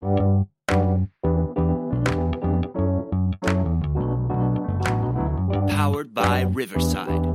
Powered by Riverside.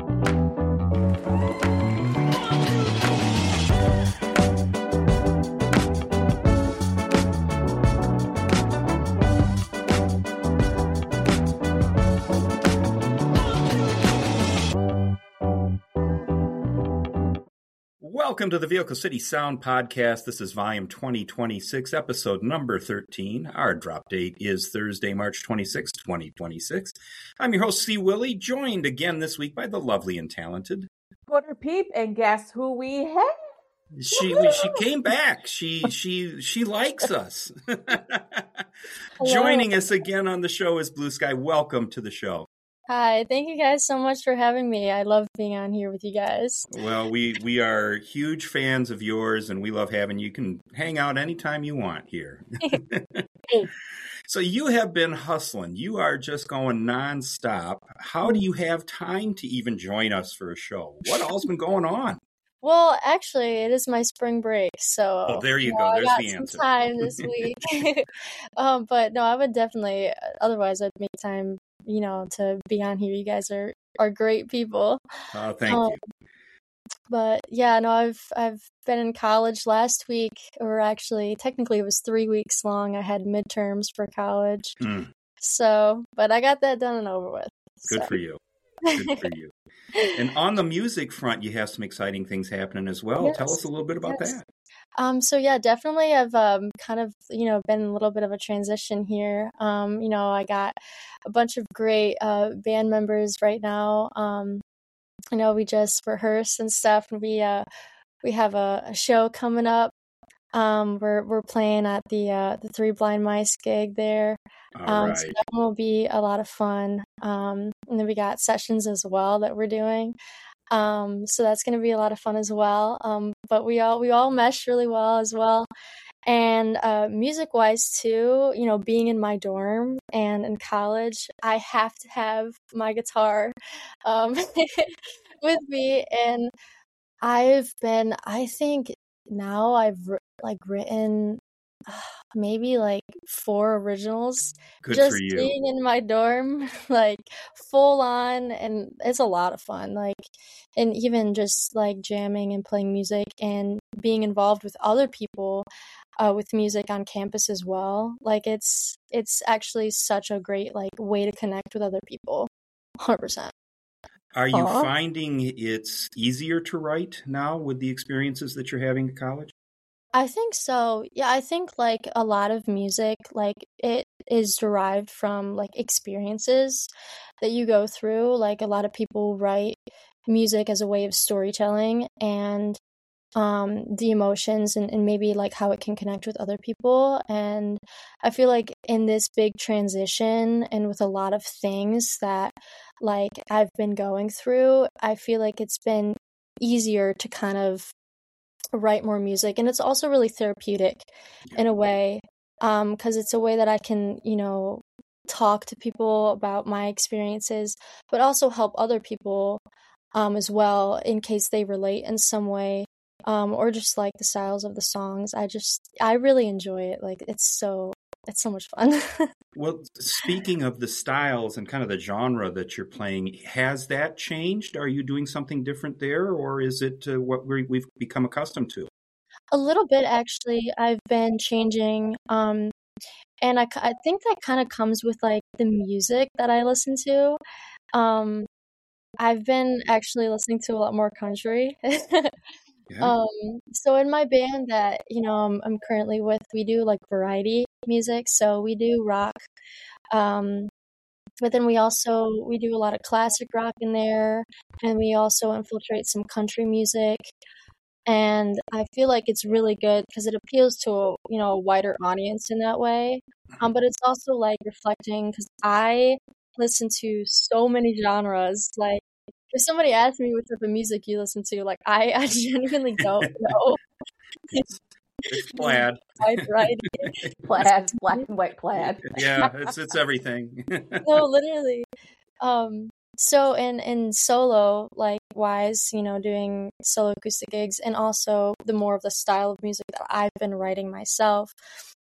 Welcome to the Vehicle City Sound Podcast. This is volume 2026, episode number 13. Our drop date is Thursday, March 26, 2026. I'm your host, C. Willie, joined again this week by the lovely and talented Quarter Peep, and guess who we have? She came back. She likes us. Joining us again on the show is Blue Sky. Welcome to the show. Hi, thank you guys so much for having me. I love being on here with you guys. Well, we are huge fans of yours, and we love having you. You can hang out anytime you want here. So you have been hustling. You are just going nonstop. How do you have time to even join us for a show? What all's been going on? Well, actually, it is my spring break, so there you go. There's the answer. I got some time this week. But no, I would definitely. Otherwise, I'd make time, to be on here. You guys are great people. Oh, thank you. But yeah, no, I've been in college last week, or actually, technically, it was 3 weeks long. I had midterms for college, so but I got that done and over with. Good for you. Good for you. And on the music front, you have some exciting things happening as well. Yes. Tell us a little bit about that. So yeah, definitely I've kind of, been a little bit of a transition here. I got a bunch of great band members right now. We just rehearse and stuff, and we have a show coming up. We're playing at the Three Blind Mice gig there. All right. So that one will be a lot of fun. And then we got sessions as well that we're doing. So that's going to be a lot of fun as well. But we all mesh really well as well. And music wise too, being in my dorm and in college, I have to have my guitar with me. And I think now I've written maybe 4 originals. Good just for you. Being in my dorm, full on, and it's a lot of fun. And even just jamming and playing music and being involved with other people with music on campus as well. It's actually such a great way to connect with other people. 100%. Are you finding it's easier to write now with the experiences that you're having at college? I think so. Yeah, I think a lot of music, it is derived from experiences that you go through. A lot of people write music as a way of storytelling and the emotions and maybe how it can connect with other people. And I feel in this big transition and with a lot of things that I've been going through, I feel it's been easier to kind of write more music. And it's also really therapeutic in a way, because it's a way that I can talk to people about my experiences, but also help other people as well in case they relate in some way, or just the styles of the songs. I really enjoy it. It's so much fun. Well, speaking of the styles and kind of the genre that you're playing, has that changed? Are you doing something different there, or is it what we've become accustomed to? A little bit, actually. I've been changing, and I think that kind of comes with the music that I listen to. I've been actually listening to a lot more country. Yeah. So in my band that I'm currently with, we do variety music. So we do rock, but then we do a lot of classic rock in there, and we also infiltrate some country music. And I feel it's really good because it appeals to a wider audience in that way. But it's also reflecting, because I listen to so many genres. If somebody asks me what type of music you listen to, I genuinely don't know. It's plaid. Wide variety. Plaid, black and white plaid. Yeah, it's everything. No, literally. So in solo, wise, doing solo acoustic gigs, and also the more of the style of music that I've been writing myself,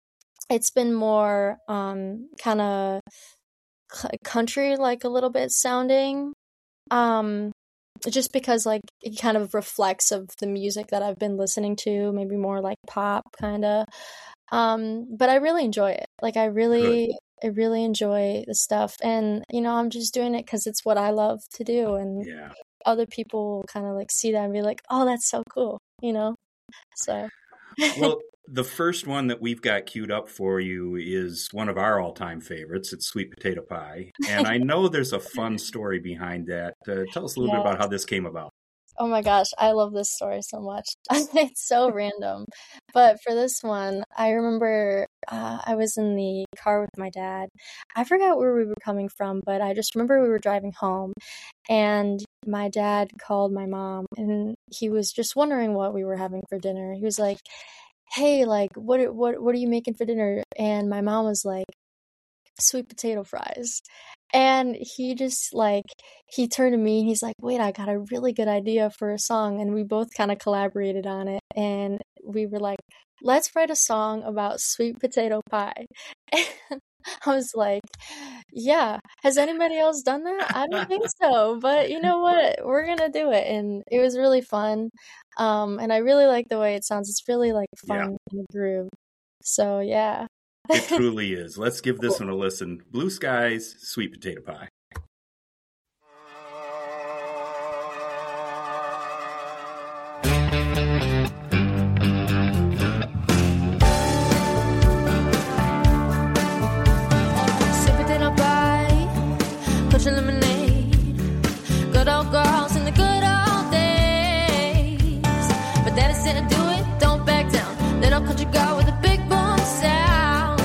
it's been more kind of country, like a little bit sounding. Just because like it kind of reflects of the music that I've been listening to, maybe more like pop kind of. But I really enjoy it. Like I really enjoy the stuff, and I'm just doing it because it's what I love to do, and other people kind of like see that and be like, oh, that's so cool, so. Well, the first one that we've got queued up for you is one of our all-time favorites. It's Sweet Potato Pie. And I know there's a fun story behind that. Tell us a little bit about how this came about. Oh my gosh, I love this story so much. It's so random. But for this one, I remember I was in the car with my dad. I forgot where we were coming from, but I just remember we were driving home, and my dad called my mom, and he was just wondering what we were having for dinner. He was like, hey, like, what are you making for dinner? And my mom was like, sweet potato fries. And he just he turned to me and he's like, wait, I got a really good idea for a song. And we both kind of collaborated on it. And we were like, let's write a song about sweet potato pie. And I was like, yeah, has anybody else done that? I don't think so. But you know what? We're going to do it. And it was really fun. And I really like the way it sounds. It's really like fun in the groove. So yeah. It truly is. Let's give this one a listen. Blue Skies, Sweet Potato Pie. Sweet potato pie, country lemonade, good old girls in the good old days. But daddy said do it, don't back down. Little country girl with a big boom sound.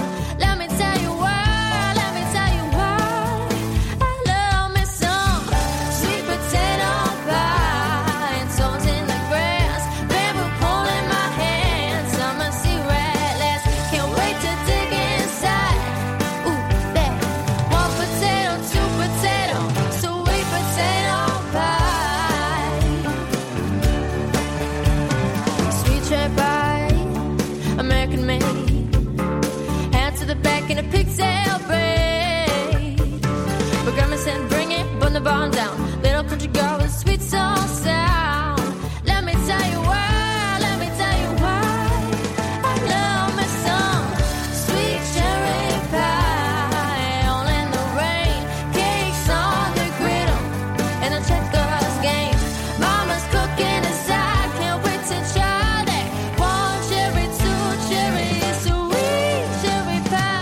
In a pigtail braid, but grandma said bring it, burn the barn down. Little country girl with a sweet soul sound. Let me tell you why, let me tell you why I love me some sweet cherry pie. All in the rain, cakes on the griddle, and a checkers game. Mama's cooking inside, can't wait to try that. One cherry, two cherry, sweet cherry pie.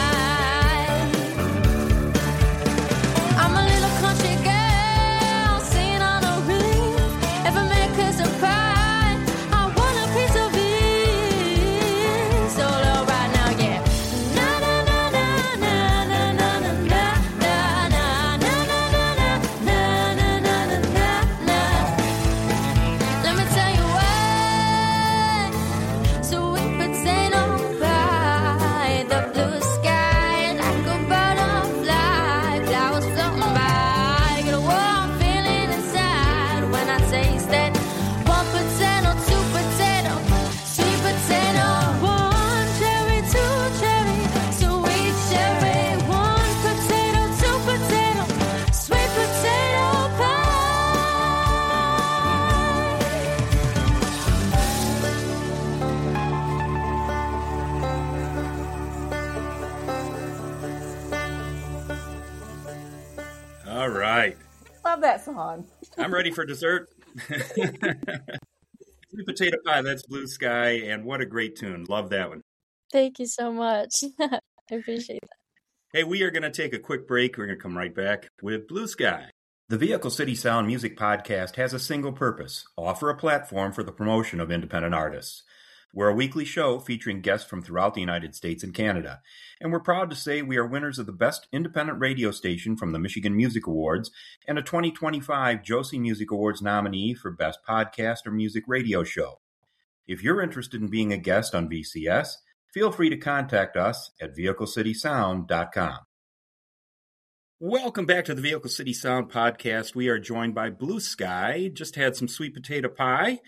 All right. Love that song. I'm ready for dessert. Sweet Potato Pie, that's Blue Sky, and what a great tune. Love that one. Thank you so much. I appreciate that. Hey, we are going to take a quick break. We're going to come right back with Blue Sky. The Vehicle City Sound Music Podcast has a single purpose: offer a platform for the promotion of independent artists. We're a weekly show featuring guests from throughout the United States and Canada, and we're proud to say we are winners of the Best Independent Radio Station from the Michigan Music Awards and a 2025 Josie Music Awards nominee for Best Podcast or Music Radio Show. If you're interested in being a guest on VCS, feel free to contact us at vehiclecitysound.com. Welcome back to the Vehicle City Sound Podcast. We are joined by Blue Sky. Just had some sweet potato pie.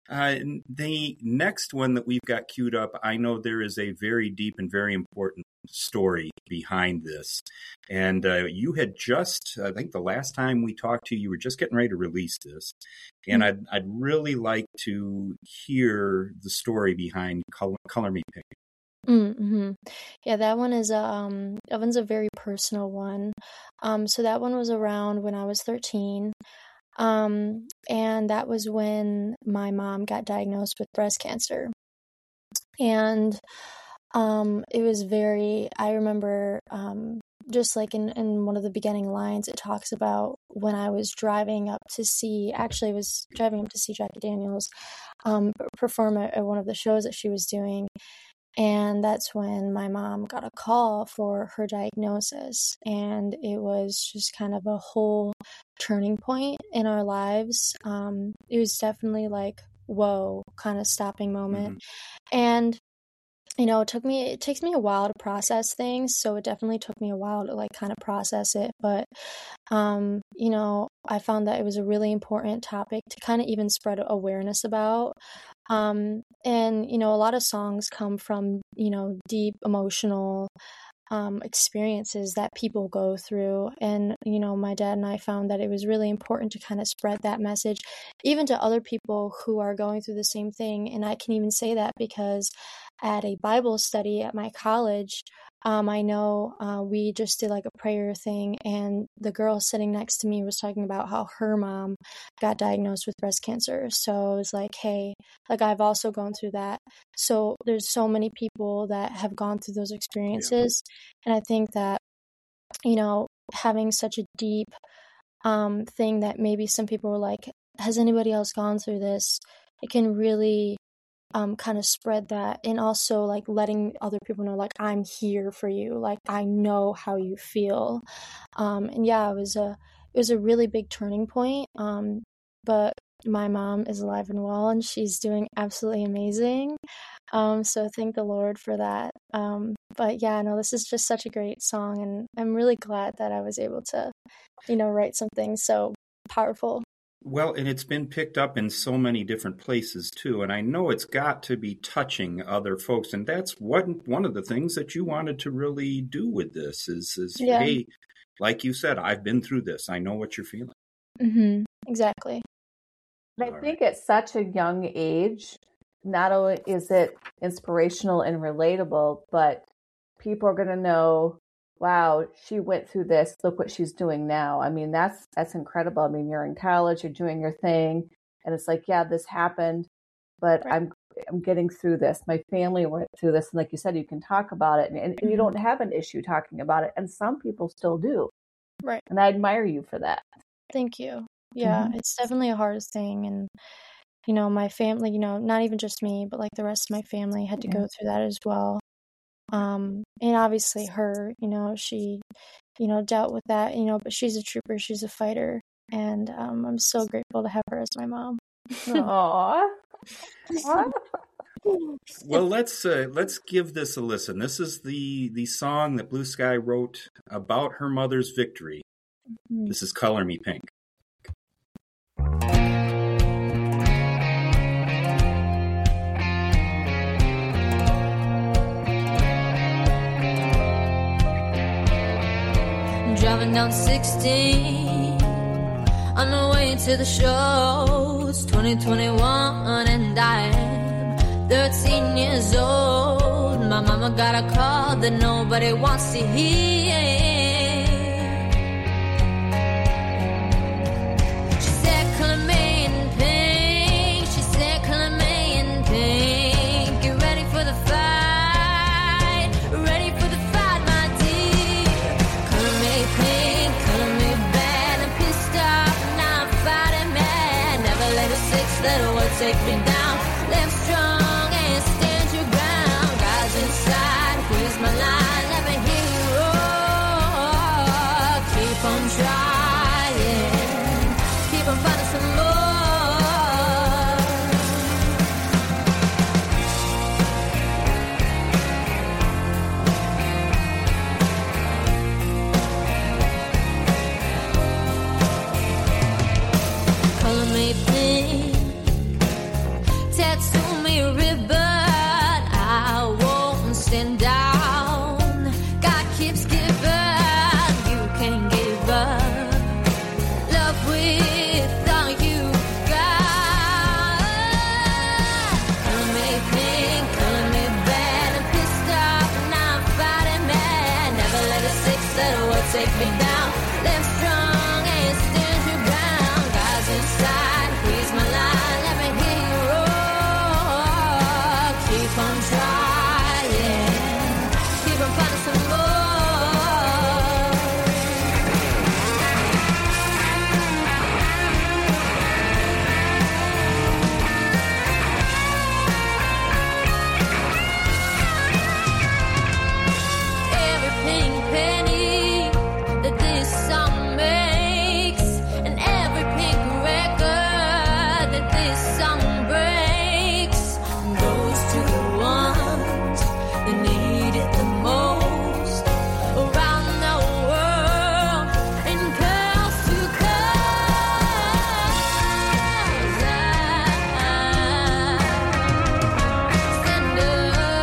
The next one that we've got queued up, I know there is a very deep and very important story behind this. And you had just, I think the last time we talked to you, you were just getting ready to release this. And I'd really like to hear the story behind Color Me Pink. Mm-hmm. Yeah, that one's a very personal one. So that one was around when I was 13. And that was when my mom got diagnosed with breast cancer. And it was I remember just like in one of the beginning lines, it talks about when I was driving up to see Jackie Daniels perform at one of the shows that she was doing. And that's when my mom got a call for her diagnosis. And it was just kind of a whole turning point in our lives. It was definitely like, whoa, kind of stopping moment. Mm-hmm. And, it takes me a while to process things. So it definitely took me a while to like kind of process it. But, I found that it was a really important topic to kind of even spread awareness about. And, a lot of songs come from, deep emotional experiences that people go through. And, my dad and I found that it was really important to kind of spread that message, even to other people who are going through the same thing. And I can even say that because at a Bible study at my college, I know we just did like a prayer thing, and the girl sitting next to me was talking about how her mom got diagnosed with breast cancer. So I was like, hey, like I've also gone through that. So there's so many people that have gone through those experiences. Yeah. And I think that, having such a deep thing that maybe some people were like, has anybody else gone through this? It can really kind of spread that, and also like letting other people know, like, I'm here for you, like I know how you feel. And yeah, it was a really big turning point. But my mom is alive and well, and she's doing absolutely amazing. So thank the Lord for that. But yeah, no, this is just such a great song, and I'm really glad that I was able to, write something so powerful. Well, and it's been picked up in so many different places too, and I know it's got to be touching other folks, and that's one of the things that you wanted to really do with this is hey, like you said, I've been through this. I know what you're feeling. Mm-hmm. Exactly. And I think at such a young age, not only is it inspirational and relatable, but people are going to know, wow, she went through this. Look what she's doing now. I mean, that's incredible. I mean, you're in college, you're doing your thing, and it's like, yeah, this happened, but right. I'm getting through this. My family went through this, and like you said, you can talk about it, and you don't have an issue talking about it, and some people still do. Right. And I admire you for that. Thank you. Yeah, It's definitely a hard thing, and my family, not even just me, but like the rest of my family had to go through that as well. And obviously her, she, dealt with that, but she's a trooper, she's a fighter. And, I'm so grateful to have her as my mom. Aww. Well, let's give this a listen. This is the song that Blue Sky wrote about her mother's victory. Mm-hmm. This is Color Me Pink. Driving down 16 on the way to the show. It's 2021 and I'm 13 years old. My mama got a call that nobody wants to hear. She said, color me in pink. She said, color me in pink. Get ready for the fight. Ready for the fight, my dear. Color me pink, color me bad. I'm pissed off, now I'm fighting mad. Never let a six-letter word take me down. Live strong and stand your ground. Rise inside, here's my line. Let me hear you roar. Keep on trying, keep on finding some more. Color me pink, take me down. Live strong and stand your ground. God's inside, he's my line. Let me hear you roar. Keep on trying. Keep on finding some more. Every pink penny that this song makes, and every pink record that this song breaks, goes to the ones that need it the most around the world, and coast to coast. Stand up.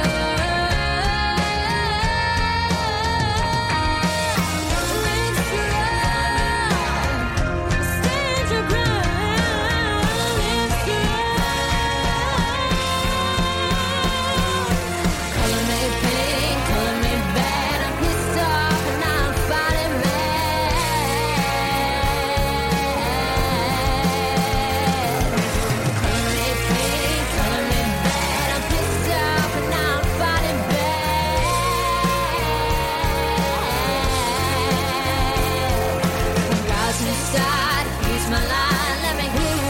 He's my line, let me hear you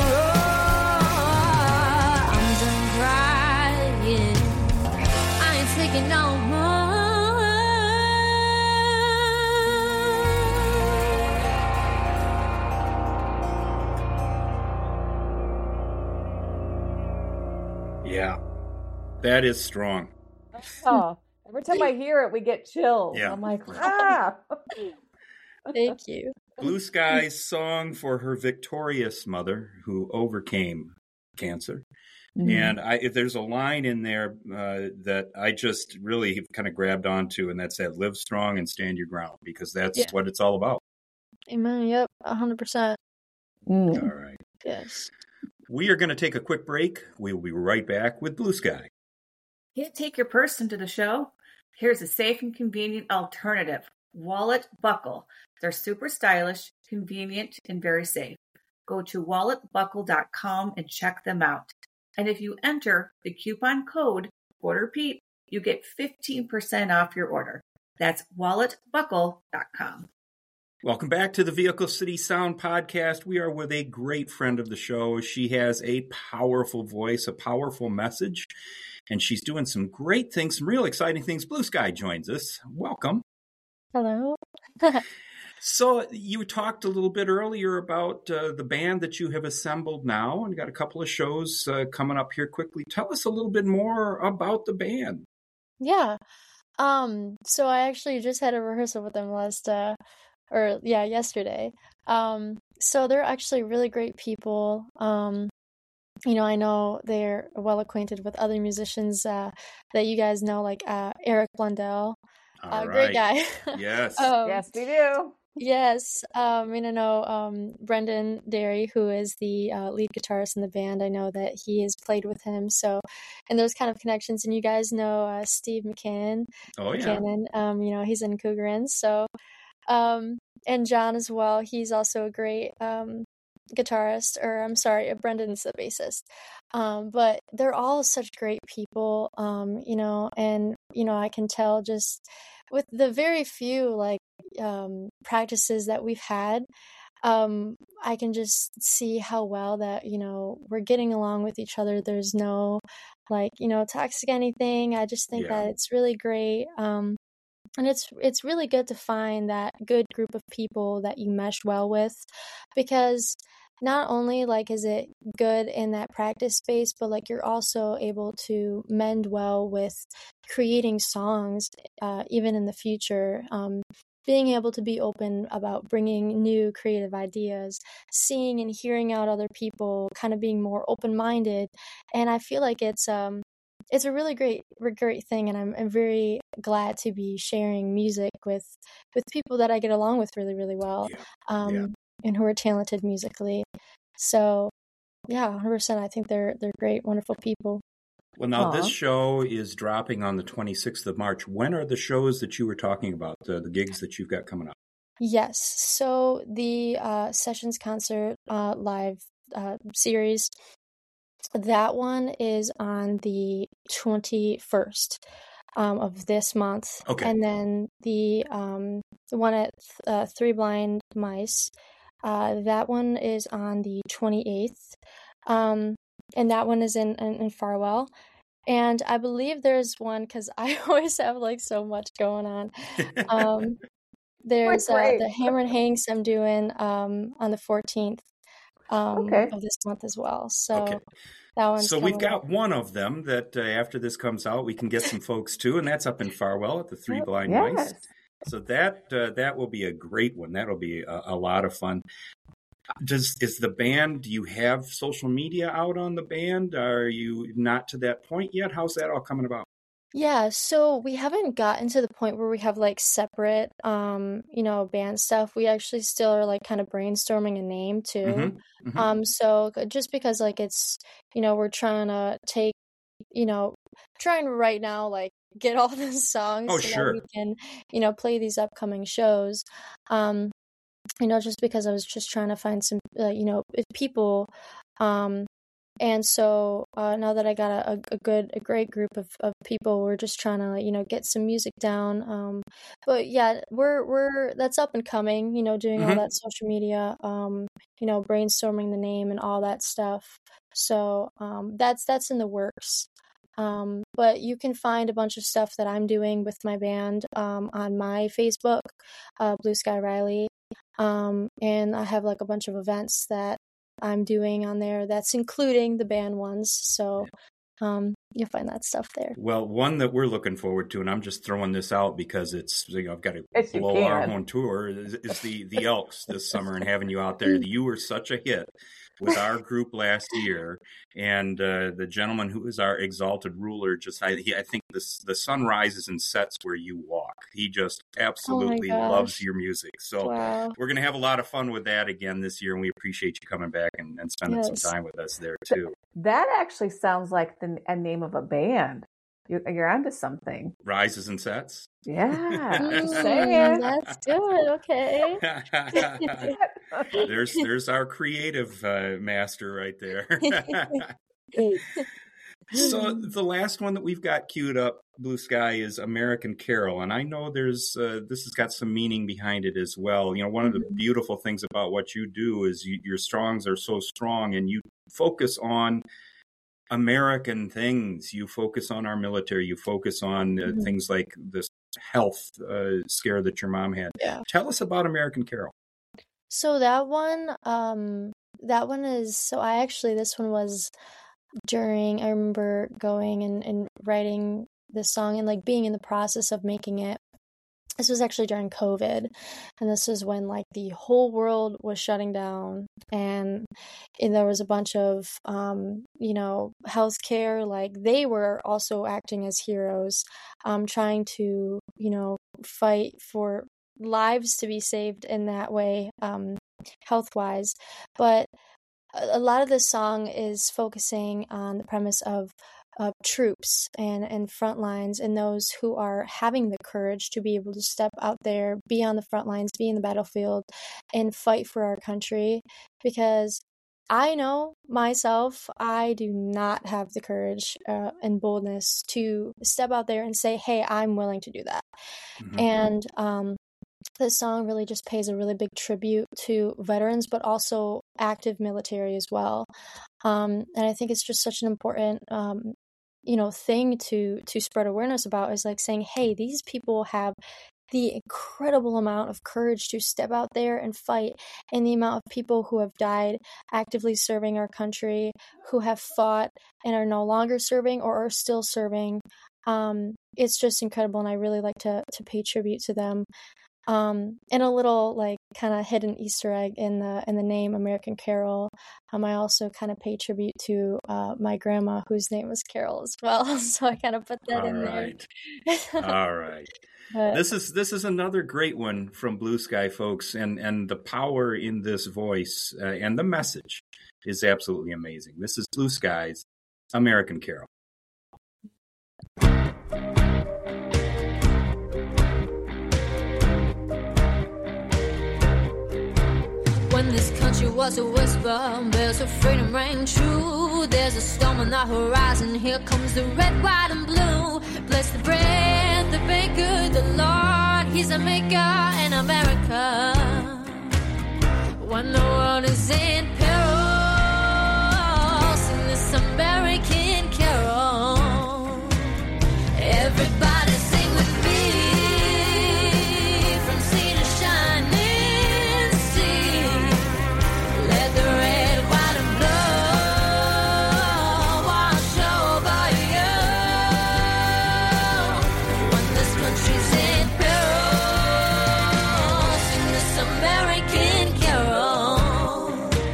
roar. I'm done crying, I ain't taking no more. Yeah, that is strong. Oh, every time I hear it, we get chills. Yeah. I'm like, ah. Thank you. Blue Sky's song for her victorious mother who overcame cancer. And there's a line in there that I just really have kind of grabbed onto, and that's that live strong and stand your ground, because that's what it's all about. Amen. Yep. 100%. All right. Yes. We are going to take a quick break. We will be right back with Blue Sky. Can't take your purse into the show? Here's a safe and convenient alternative. Wallet Buckle. They're super stylish, convenient, and very safe. Go to walletbuckle.com and check them out. And if you enter the coupon code BorderPete, you get 15% off your order. That's walletbuckle.com. Welcome back to the Vehicle City Sound Podcast. We are with a great friend of the show. She has a powerful voice, a powerful message, and she's doing some great things, some real exciting things. Blue Sky joins us. Welcome. Hello. So you talked a little bit earlier about the band that you have assembled now, and got a couple of shows coming up here quickly. Tell us a little bit more about the band. Yeah. So I actually just had a rehearsal with them yesterday. So they're actually really great people. I know they're well acquainted with other musicians that you guys know, like Eric Blundell. Great guy. Yes. Yes, we do. Yes. I know Brendan Derry, who is the lead guitarist in the band. I know that he has played with him. So, and those kind of connections. And you guys know Steve McCannon. Oh, yeah. McCannon, he's in Cougarins. So, and John as well. He's also a great guitarist, Brendan's the bassist. But they're all such great people, and, I can tell just with the very few, practices that we've had, I can just see how well that, we're getting along with each other. There's no, toxic anything. I just think that it's really great. And it's really good to find that good group of people that you mesh well with, because not only is it good in that practice space, but you're also able to mend well with creating songs, even in the future. Being able to be open about bringing new creative ideas, seeing and hearing out other people, kind of being more open-minded. And I feel like it's a really great thing, and I'm very glad to be sharing music with people that I get along with really, really well, and who are talented musically. So, 100%. I think they're great, wonderful people. Well, now this show is dropping on the 26th of March. When are the shows that you were talking about, the gigs that you've got coming up? Yes. So the Sessions Concert live series, that one is on the 21st of this month. Okay. And then the one at Three Blind Mice, that one is on the 28th. And that one is in Farwell. And I believe there's one, because I always have like so much going on. There's the Hammer and Hanks I'm doing on the 14th of this month as well. So that one's so we've got one of them that after this comes out, we can get some folks to, and that's up in Farwell at the Three Blind Mice. So that will be a great one. That'll be a lot of fun. Do you have social media out on the band? Are you not to that point yet? How's that all coming about? Yeah, so we haven't gotten to the point where we have like separate, band stuff. We actually still are like kind of brainstorming a name too. So just because like it's, we're trying to right now, like get all the songs that we can, play these upcoming shows. Just because I was just trying to find some, people, and so now that I got a great group of people, we're just trying to, get some music down. But yeah, we're that's up and coming, doing all that social media, brainstorming the name and all that stuff. So that's in the works. But you can find a bunch of stuff that I'm doing with my band on my Facebook, Blue Sky Riley. And I have like a bunch of events that I'm doing on there that's including the band ones. So you'll find that stuff there. Well, one that we're looking forward to, and I'm just throwing this out because it's I've got to blow our own tour, is the Elks this summer, and having you out there. You were such a hit with our group last year, and the gentleman who is our exalted ruler, I think the sun rises and sets where you walk. He just absolutely loves your music. So we're going to have a lot of fun with that again this year, and we appreciate you coming back and spending some time with us there too. That actually sounds like a name of a band. You're onto something. Rises and Sets? Yeah. That's good. Okay. There's our creative master right there. So the last one that we've got queued up, Blue Sky, is American Carol. And I know this has got some meaning behind it as well. One of the beautiful things about what you do is your songs are so strong, and you focus on American things. You focus on our military. You focus on things like this health scare that your mom had. Yeah. Tell us about American Carol. So that one is, this one was during, I remember going and writing this song and like being in the process of making it. This was actually during COVID, and this was when like the whole world was shutting down, and there was a bunch of, healthcare, like they were also acting as heroes, trying to, fight for lives to be saved in that way, health-wise. But a lot of this song is focusing on the premise of troops and front lines, and those who are having the courage to be able to step out there, be on the front lines, be in the battlefield, and fight for our country. Because I know myself, I do not have the courage and boldness to step out there and say, hey, I'm willing to do that. And this song really just pays a really big tribute to veterans, but also active military as well. And I think it's just such an important thing to spread awareness about, is like saying, hey, these people have the incredible amount of courage to step out there and fight, and the amount of people who have died actively serving our country, who have fought and are no longer serving or are still serving. It's just incredible, and I really like to pay tribute to them. And a little like kind of hidden Easter egg in the name American Carol. I also kind of pay tribute to my grandma, whose name was Carol as well. So I kind of put that in there. All right. This is another great one from Blue Sky, folks, and the power in this voice and the message is absolutely amazing. This is Blue Sky's American Carol. when this country was a whisper, bells of freedom rang true. There's a storm on the horizon, here comes the red, white, and blue. Bless the bread, the baker, the Lord, He's a maker in America. When the world is in peril, sing this American carol. Everybody sing with me, from sea to shining sea. Let the red, white, and blue wash over you. When this country's in peril, sing this American carol.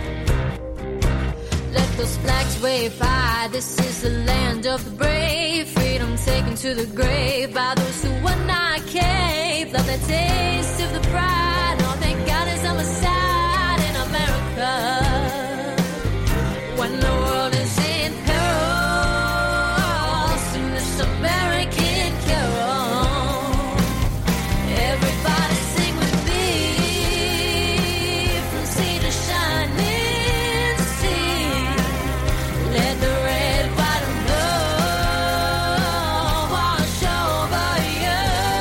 Let those flags wave high. This is the land of the brave. Freedom taken to the grave by those who would not cave. Love the taste of the pride. Oh, thank God is on my side in America. When the world is in peril, sing this American carol. Everybody sing with me, from sea to shining sea. Let the red, white, and blue wash over you.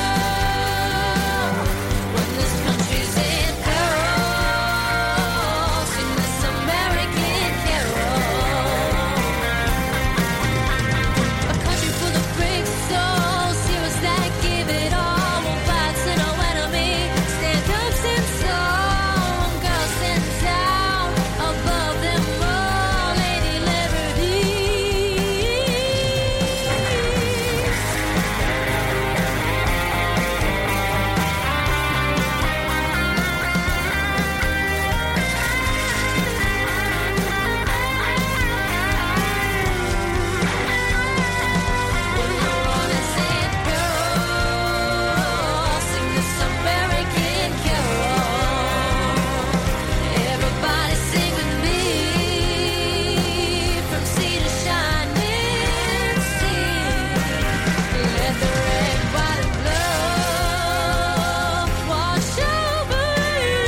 When this country's in peril, sing this American carol. A country full of brave souls, heroes that give it all. Won't fight to no enemy. Stand up, stand strong. Girls stand down. Above them all, Lady Liberty. When the world is in peril, sing this American carol. Everybody sing with me, from sea to shining sea. Let the red, white, and blue wash over you.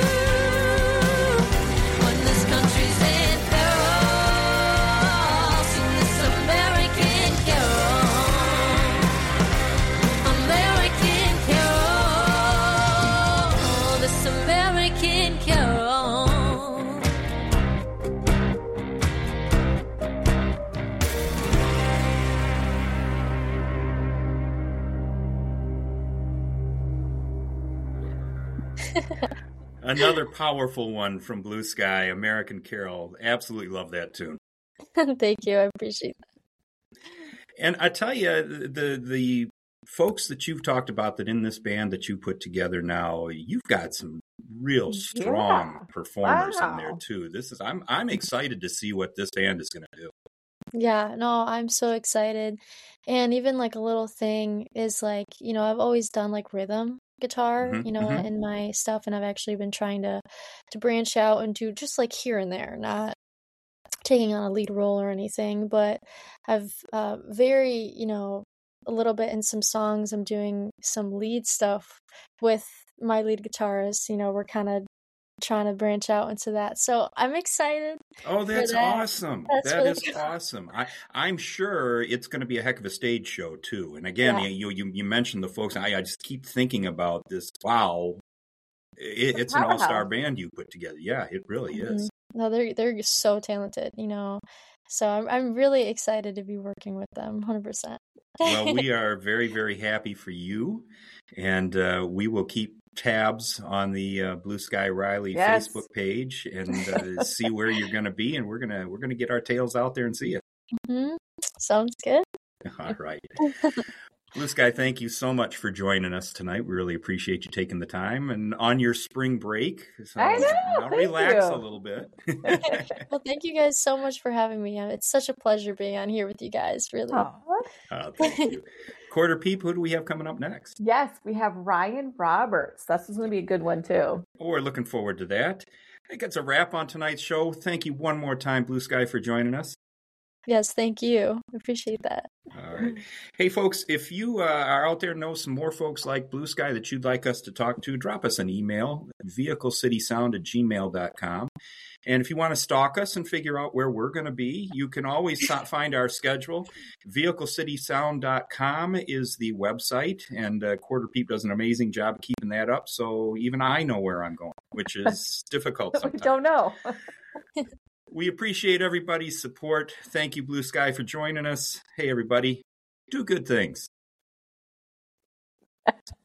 When this country's in peril, sing this American carol. American carol, this American carol. Another powerful one from Blue Sky, American Carol. Absolutely love that tune. Thank you. I appreciate And I tell you, the folks that you've talked about that in this band that you put together now, you've got some real strong performers in there Wow. too. I'm excited to see what this band is going to do. Yeah, no, I'm so excited. And even like a little thing is like, I've always done like rhythm guitar, in my stuff, and I've actually been trying to branch out and do just like here and there, not taking on a lead role or anything, but I've very, a little bit in some songs I'm doing some lead stuff with my lead guitarist. We're kind of trying to branch out into that. So I'm excited. Oh, that's awesome. That's That really is cool. awesome. I'm sure it's going to be a heck of a stage show too. And again, Yeah. you mentioned the folks. I just keep thinking about this. Wow, it's an powerhouse. all-star band you put together. Yeah, it really is. No, they're so talented, So I'm really excited to be working with them, 100%. Well, we are very, very happy for you, and we will keep tabs on the Blue Sky Riley Yes. Facebook page and see where you're going to be, and we're gonna get our tails out there and see you. Mhm. Sounds good. All right. Blue Sky, thank you so much for joining us tonight. We really appreciate you taking the time and on your spring break. So I know, now thank relax you. a little bit. Well, thank you guys so much for having me. It's such a pleasure being on here with you guys, really. Aw. Thank you. Quarter Peep, who do we have coming up next? Yes, we have Ryan Roberts. This is going to be a good one too. Oh, we're looking forward to that. I think it's a wrap on tonight's show. Thank you one more time, Blue Sky, for joining us. Yes, thank you. I appreciate that. All right. Hey, folks, if you are out there and know some more folks like Blue Sky that you'd like us to talk to, drop us an email, vehiclecitysound@gmail.com. And if you want to stalk us and figure out where we're going to be, you can always find our schedule. VehicleCitySound.com is the website, and Quarter Peep does an amazing job of keeping that up. So even I know where I'm going, which is difficult sometimes. We don't know. We appreciate everybody's support. Thank you, Blue Sky, for joining us. Hey, everybody, do good things.